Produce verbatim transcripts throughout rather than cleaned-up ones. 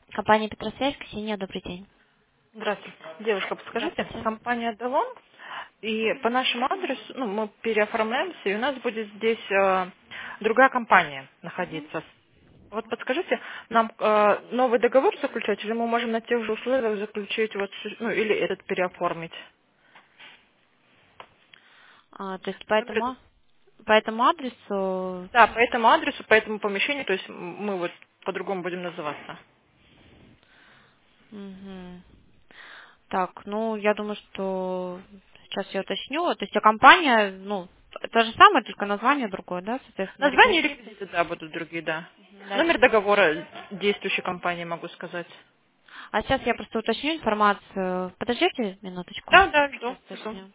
Компания Петросвязь, Ксения, добрый день. Здравствуйте. Девушка, подскажите, Здравствуйте. компания Делон, и по нашему адресу, ну, мы переоформляемся, и у нас будет здесь э, другая компания Мгм. находиться. Вот подскажите, нам э, новый договор заключать, или мы можем на тех же условиях заключить, вот, с- ну, или этот переоформить? А, то есть по Номер этот- этому, по этому адресу. Да, по этому адресу, по этому помещению, то есть м- мы вот по-другому будем называться. Мгм. Так, ну, я думаю, что сейчас я уточню. То есть, а компания, ну, то же самое, только название другое, да, соответственно, Название и реквизиты. реквизиты, да, будут другие, да. Мгм, да. Номер договора действующей компании могу сказать. А сейчас я просто уточню информацию. Подождите минуточку. Да, да, жду, Сейчас жду. уточню.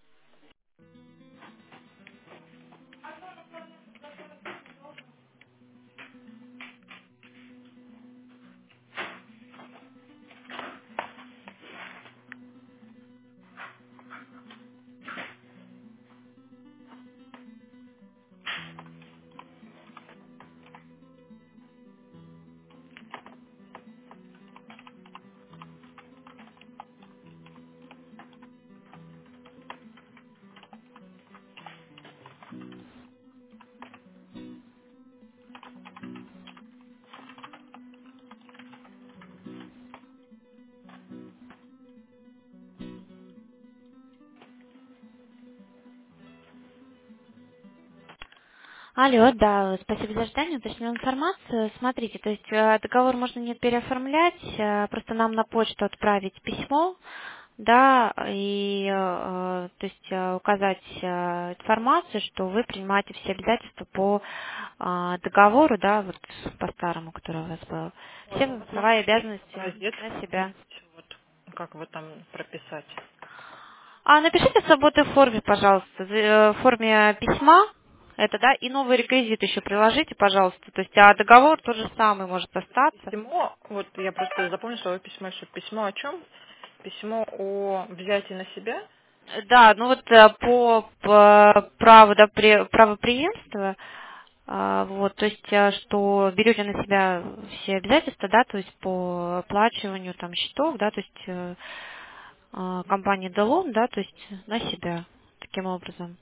Алло, да, спасибо за ожидание, уточню информацию. Смотрите, то есть э, договор можно не переоформлять, э, просто нам на почту отправить письмо, да, и, э, э, то есть э, указать э, информацию, что вы принимаете все обязательства по э, договору, да, вот по старому, который у вас был. Вот, Все вот права и можете мне обязанности образец на себя. какой-нибудь, вот, как вы там прописать? А напишите в свободной форме, пожалуйста, в э, в форме письма, это, да, и новый реквизит еще приложите, пожалуйста. То есть, а договор тот же самый может остаться. Письмо, вот я просто запомню свое письмо, что письмо о чем? Письмо о взятии на себя. Э, Да, ну вот э, по, по праву, да, пре- правопреемства, а, вот, то есть, э, что берете на себя все обязательства, да, то есть по оплачиванию там счетов, да, то есть э, э, компании Делон, да, то есть на себя таким образом.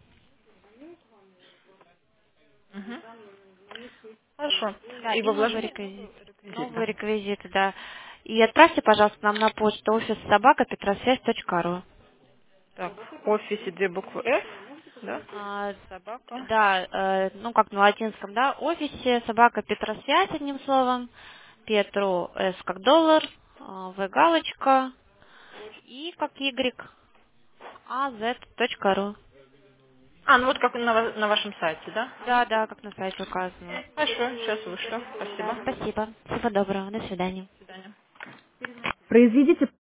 Мгм. Хорошо. Да, И и во новый вложении реквизит. нового Новые реквизита. реквизиты, да. И отправьте, пожалуйста, нам на почту офис собака петросвязь точка ру. Так, в офисе две буквы F, да? А, Собака. да, э, ну как на латинском, да, офисе собака петросвязь одним словом. Петру С как доллар, а, В галочка, И как Y, А Z точка ру. А, ну вот как на, ва- на вашем сайте, да? Да, да, как на сайте указано. Хорошо, сейчас вышло. Да, Спасибо. спасибо. Всего доброго. До свидания. До свидания. Произведите